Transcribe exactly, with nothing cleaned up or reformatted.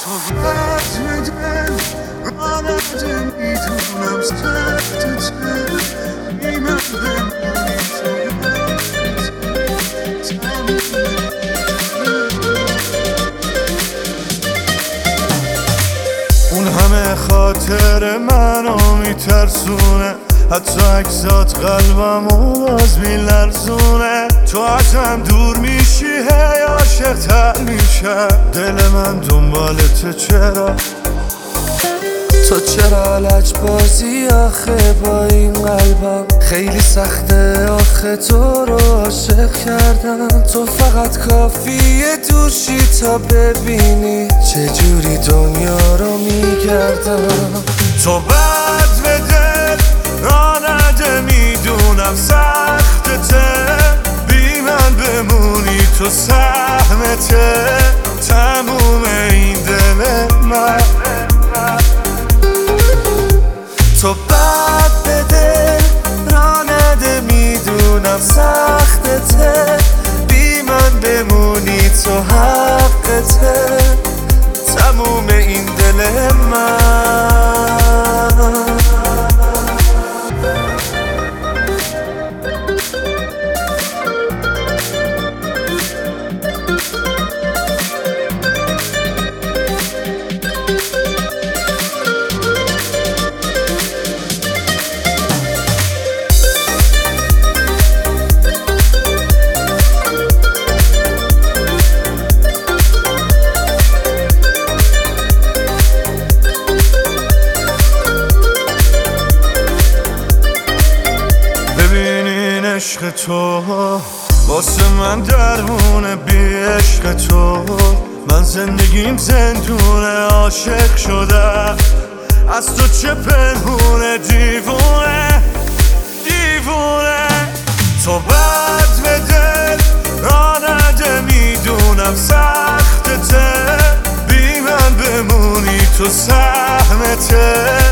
تو بد دل رانده میدونم سخت دل بی من بمونی اون همه خاطر منو میترسونه، حتی اگزات قلبمو باز میلرزونه. تو ازم دور میشی هی عاشق تر میشه، دل من دنبالته چرا؟ تو چرا لج بازی آخه با این قلبم؟ خیلی سخته آخه تو رو عاشق کردم. تو فقط کافیه دوشی تا ببینی چجوری دنیا رو میگردم. تو بد به دل رانده میدونم سختته، بی من بمونی تو سهمته تموم این دل من. تو بد به دل رانده میدونم سختته، بی من بمونی تو حقته تموم این دل من. عشق تو واسه من درمونه، بی عشق تو من زندگیم زندونه. عاشق شدم از تو چه پنهونه، دیوونه دیوونه. تو بد به دل رانده میدونم سختته، بی من بمونی تو سهمته